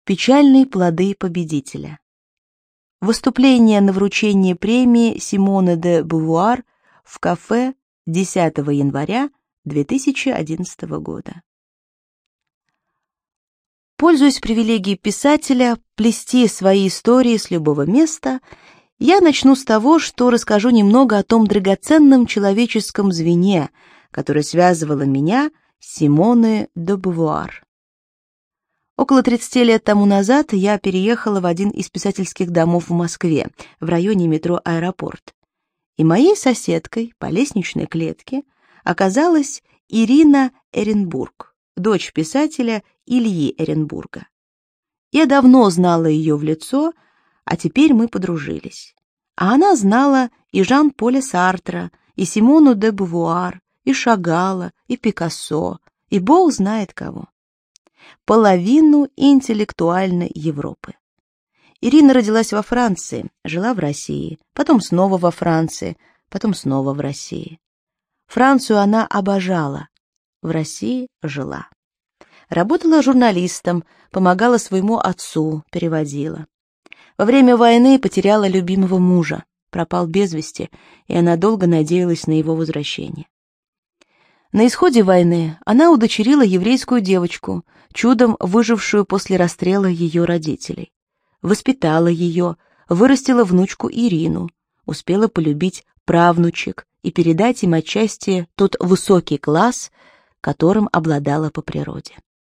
Печальные плоды победителя. Выступление на вручении премии Симоны де Бувуар в кафе 10 января 2011 года. Пользуясь привилегией писателя плести свои истории с любого места, я начну с того, что расскажу немного о том драгоценном человеческом звене, которое связывало меня с Симоной де Бувуар. Около 30 лет тому назад я переехала в один из писательских домов в Москве, в районе метро «Аэропорт». И моей соседкой по лестничной клетке оказалась Ирина Эренбург, дочь писателя Ильи Эренбурга. Я давно знала ее в лицо, а теперь мы подружились. А она знала и Жан-Поля Сартра, и Симону де Бувуар, и Шагала, и Пикассо, и бог знает кого. Половину интеллектуальной Европы. Ирина родилась во Франции, жила в России, потом снова во Франции, потом снова в России. Францию она обожала, в России жила. Работала журналистом, помогала своему отцу, переводила. Во время войны потеряла любимого мужа, пропал без вести, и она долго надеялась на его возвращение. На исходе войны она удочерила еврейскую девочку, чудом выжившую после расстрела ее родителей. Воспитала ее, вырастила внучку Ирину, успела полюбить правнучек и передать им отчасти тот высокий класс, которым обладала по природе.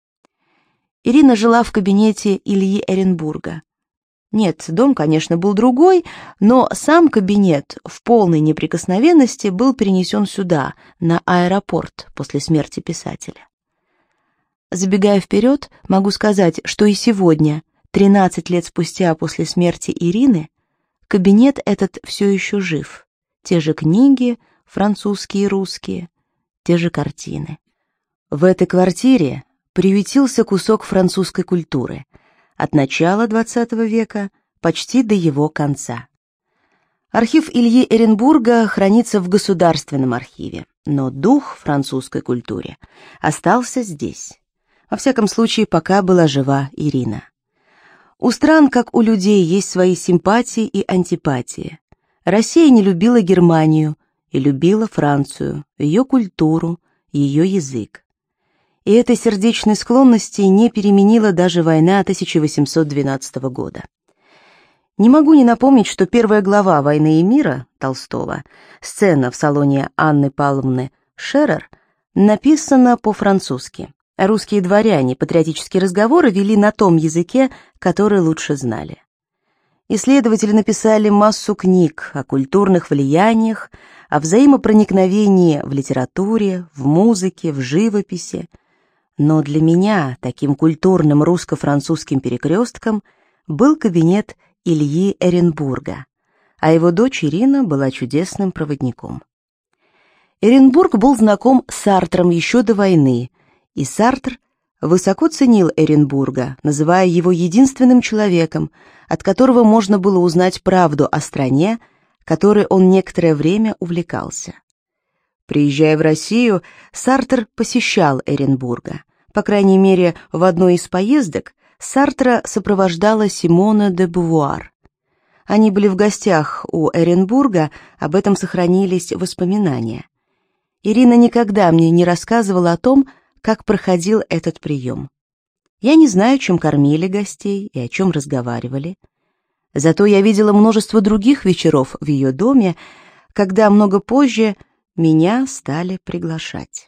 Ирина жила в кабинете Ильи Эренбурга. Нет, дом, конечно, был другой, но сам кабинет в полной неприкосновенности был перенесен сюда, на Аэропорт, после смерти писателя. Забегая вперед, могу сказать, что и сегодня, 13 лет спустя после смерти Ирины, кабинет этот все еще жив. Те же книги, французские и русские, те же картины. В этой квартире приютился кусок французской культуры от начала XX века почти до его конца. Архив Ильи Эренбурга хранится в Государственном архиве, но дух французской культуры остался здесь. Во всяком случае, пока была жива Ирина. У стран, как у людей, есть свои симпатии и антипатии. Россия не любила Германию и любила Францию, ее культуру, ее язык. И этой сердечной склонности не переменила даже война 1812 года. Не могу не напомнить, что первая глава «Войны и мира» Толстого, сцена в салоне Анны Павловны Шерер, написана по-французски. Русские дворяне патриотические разговоры вели на том языке, который лучше знали. Исследователи написали массу книг о культурных влияниях, о взаимопроникновении в литературе, в музыке, в живописи. Но для меня таким культурным русско-французским перекрестком был кабинет Ильи Эренбурга, а его дочь Ирина была чудесным проводником. Эренбург был знаком с Сартром еще до войны, и Сартр высоко ценил Эренбурга, называя его единственным человеком, от которого можно было узнать правду о стране, которой он некоторое время увлекался. Приезжая в Россию, Сартр посещал Эренбурга. По крайней мере, в одной из поездок Сартра сопровождала Симона де Бувуар. Они были в гостях у Эренбурга, об этом сохранились воспоминания. Ирина никогда мне не рассказывала о том, как проходил этот прием. Я не знаю, чем кормили гостей и о чем разговаривали. Зато я видела множество других вечеров в ее доме, когда много позже меня стали приглашать.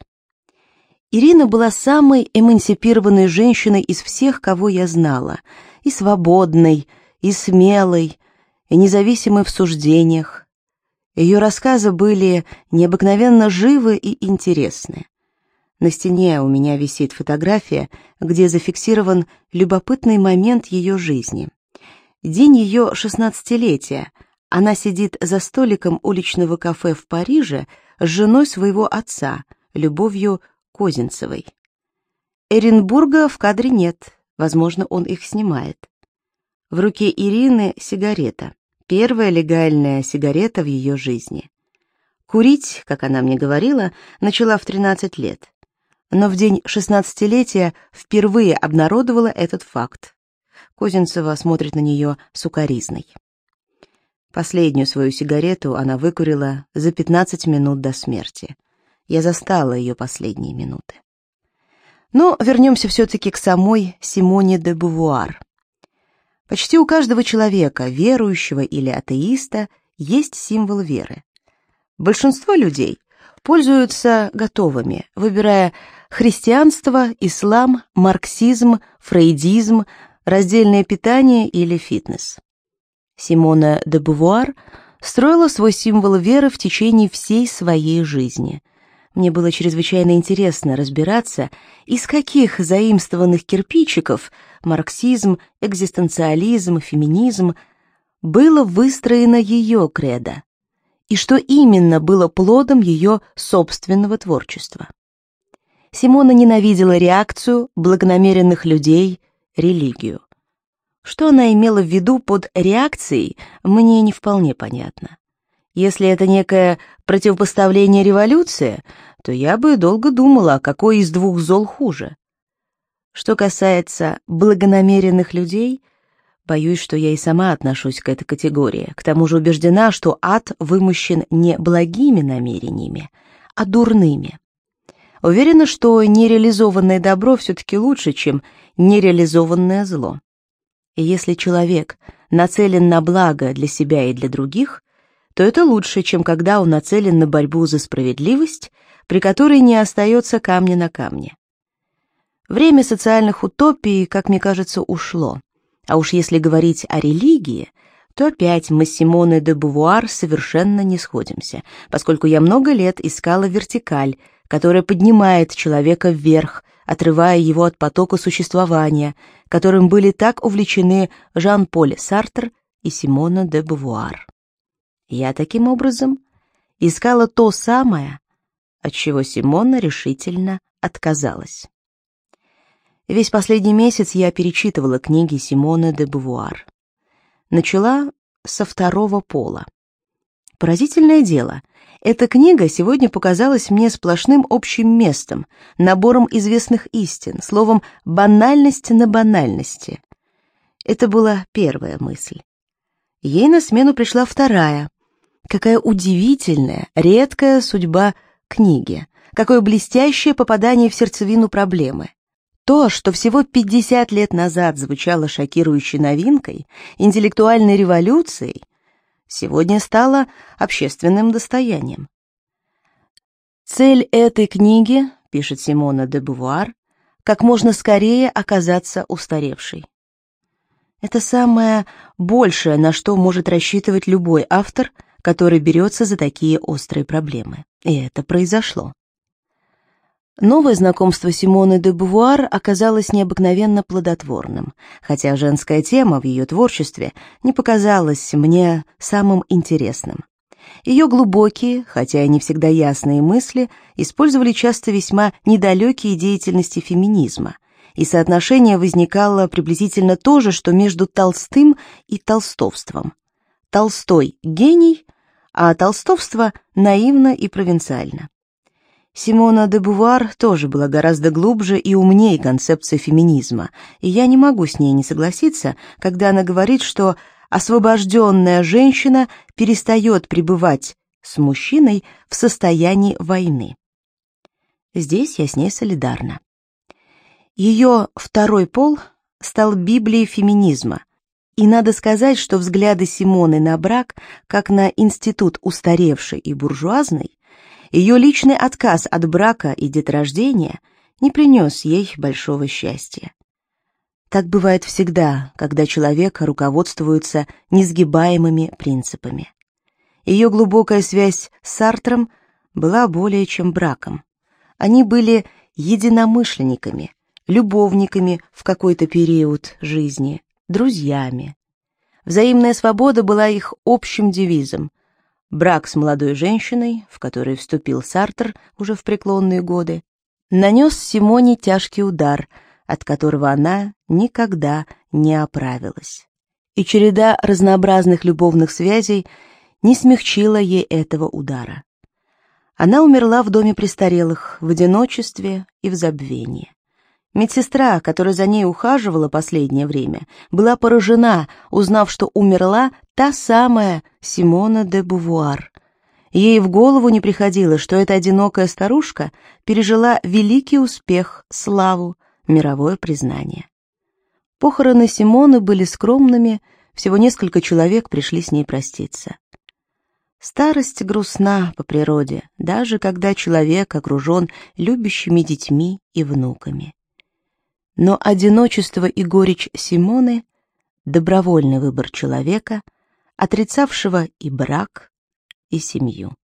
Ирина была самой эмансипированной женщиной из всех, кого я знала, и свободной, и смелой, и независимой в суждениях. Ее рассказы были необыкновенно живы и интересны. На стене у меня висит фотография, где зафиксирован любопытный момент ее жизни. День ее 16-летия. Она сидит за столиком уличного кафе в Париже с женой своего отца, Любовью Козинцевой. Эренбурга в кадре нет, возможно, он их снимает. В руке Ирины сигарета, первая легальная сигарета в ее жизни. Курить, как она мне говорила, начала в 13 лет, но в день 16-летия впервые обнародовала этот факт. Козинцева смотрит на нее с укоризной. Последнюю свою сигарету она выкурила за 15 минут до смерти. Я застала ее последние минуты. Но вернемся все-таки к самой Симоне де Бувуар. Почти у каждого человека, верующего или атеиста, есть символ веры. Большинство людей пользуются готовыми, выбирая христианство, ислам, марксизм, фрейдизм, раздельное питание или фитнес. Симона де Бувуар строила свой символ веры в течение всей своей жизни. Мне было чрезвычайно интересно разбираться, из каких заимствованных кирпичиков марксизм, экзистенциализм, феминизм было выстроено ее кредо, и что именно было плодом ее собственного творчества. Симона ненавидела реакцию, благонамеренных людей, религию. Что она имела в виду под реакцией, мне не вполне понятно. Если это некое противопоставление революции, то я бы долго думала, какой из двух зол хуже. Что касается благонамеренных людей, боюсь, что я и сама отношусь к этой категории. К тому же убеждена, что ад вымощен не благими намерениями, а дурными. Уверена, что нереализованное добро все-таки лучше, чем нереализованное зло. И если человек нацелен на благо для себя и для других, то это лучше, чем когда он нацелен на борьбу за справедливость, при которой не остается камня на камне. Время социальных утопий, как мне кажется, ушло. А уж если говорить о религии, то опять мы с Симоной де Бувуар совершенно не сходимся, поскольку я много лет искала вертикаль, которая поднимает человека вверх, отрывая его от потока существования, которым были так увлечены Жан-Поль Сартр и Симона де Бувуар. Я таким образом искала то самое, от чего Симона решительно отказалась. Весь последний месяц я перечитывала книги Симоны де Бувуар. Начала со «Второго пола». Поразительное дело, эта книга сегодня показалась мне сплошным общим местом, набором известных истин, словом, банальность на банальности. Это была первая мысль. Ей на смену пришла вторая. Какая удивительная, редкая судьба книги, какое блестящее попадание в сердцевину проблемы. То, что всего 50 лет назад звучало шокирующей новинкой, интеллектуальной революцией, сегодня стало общественным достоянием. Цель этой книги, пишет Симона де Бувуар, как можно скорее оказаться устаревшей. Это самое большее, на что может рассчитывать любой автор, который берется за такие острые проблемы. И это произошло. Новое знакомство Симоны де Бувуар оказалось необыкновенно плодотворным, хотя женская тема в ее творчестве не показалась мне самым интересным. Ее глубокие, хотя и не всегда ясные мысли использовали часто весьма недалекие деятельности феминизма, и соотношение возникало приблизительно то же, что между Толстым и толстовством. Толстой — гений, а толстовство — наивно и провинциально. Симона де Бувуар тоже была гораздо глубже и умнее концепции феминизма, и я не могу с ней не согласиться, когда она говорит, что освобожденная женщина перестает пребывать с мужчиной в состоянии войны. Здесь я с ней солидарна. Ее «Второй пол» стал Библией феминизма, и надо сказать, что взгляды Симоны на брак, как на институт устаревший и буржуазный, ее личный отказ от брака и деторождения не принес ей большого счастья. Так бывает всегда, когда человек руководствуется несгибаемыми принципами. Ее глубокая связь с Сартром была более чем браком. Они были единомышленниками, любовниками в какой-то период жизни, друзьями. Взаимная свобода была их общим девизом. Брак с молодой женщиной, в который вступил Сартр уже в преклонные годы, нанес Симоне тяжкий удар, от которого она никогда не оправилась. И череда разнообразных любовных связей не смягчила ей этого удара. Она умерла в доме престарелых, в одиночестве и в забвении. Медсестра, которая за ней ухаживала последнее время, была поражена, узнав, что умерла та самая Симона де Бувуар. Ей в голову не приходило, что эта одинокая старушка пережила великий успех, славу, мировое признание. Похороны Симоны были скромными, всего несколько человек пришли с ней проститься. Старость грустна по природе, даже когда человек окружен любящими детьми и внуками. Но одиночество и горечь Симоны — добровольный выбор человека, отрицавшего и брак, и семью.